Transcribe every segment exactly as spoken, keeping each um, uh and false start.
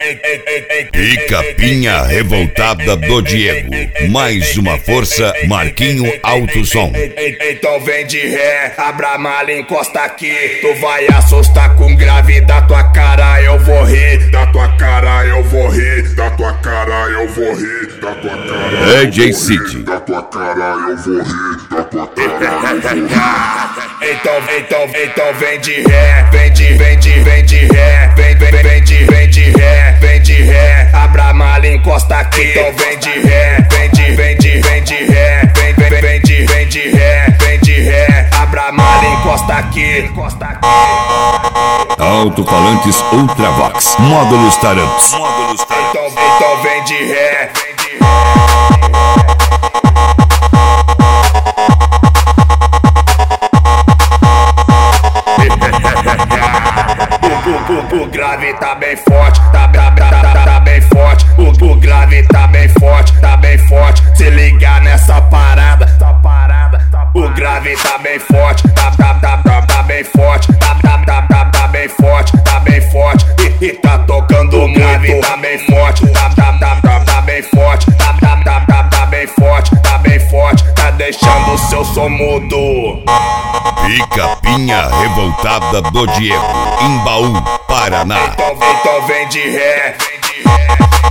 E capinha revoltada do Diego. Mais uma força, Marquinho Alto Som. Então vem de ré, abra a mala, encosta aqui. Tu vai assustar com grave, da tua cara eu vou rir. Da tua cara eu vou rir. Da tua cara eu vou rir. Da tua cara D J City. Da tua cara eu vou rir. Da tua cara eu vou rir. Então, então, então vem de ré, vem de, vem de, vem de ré, vem, vem, vem de, vem de ré, vem de ré, abra a mala, encosta aqui. Então vem de ré, vem de, vem de, vem de ré, vem, vem, vem de, vem de ré, vem de ré, abra a mala, encosta aqui, encosta aqui. Alto-falantes Ultravox, módulos Taramps. Módulos Taramps. Então, então vem de ré, vem de ré. O grave tá bem forte, tá, tá, tá, tá, tá bem forte. O, o grave tá bem forte, tá bem forte. Se ligar nessa parada, tá parada. O grave tá bem forte, tá, tá, tá, tá, tá bem forte. Tá, tá, tá, tá, tá bem forte, tá bem forte. E, e tá tocando o grave tá bem forte, tá, tá, tá, tá, tá bem forte. Tá, tá, tá, tá, tá bem forte, tá bem forte. Tá deixando o seu som mudo. E capinha revoltada do Diego, Imbaú, Paraná. Então, então vem de ré, vem de ré.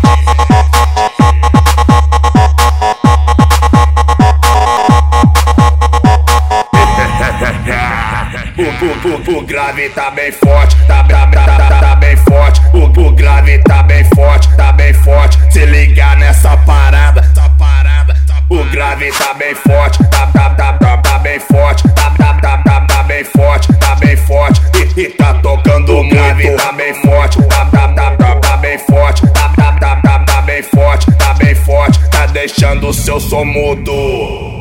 O, o, o, o grave tá bem forte, tá, tá, tá, tá, tá bem forte. O, o grave tá bem forte, tá bem forte. Se ligar nessa parada, tá parada. O grave tá bem forte, tá, tá, tá, tá, tá bem forte. Tá, tá, tá, tá, tá bem forte, tá bem forte. E, e tá tocando o grave tá bem forte, tá, tá, tá, tá, tá bem forte. Tá, tá, tá, tá, tá bem forte, tá bem forte. Tá deixando o seu som mudo.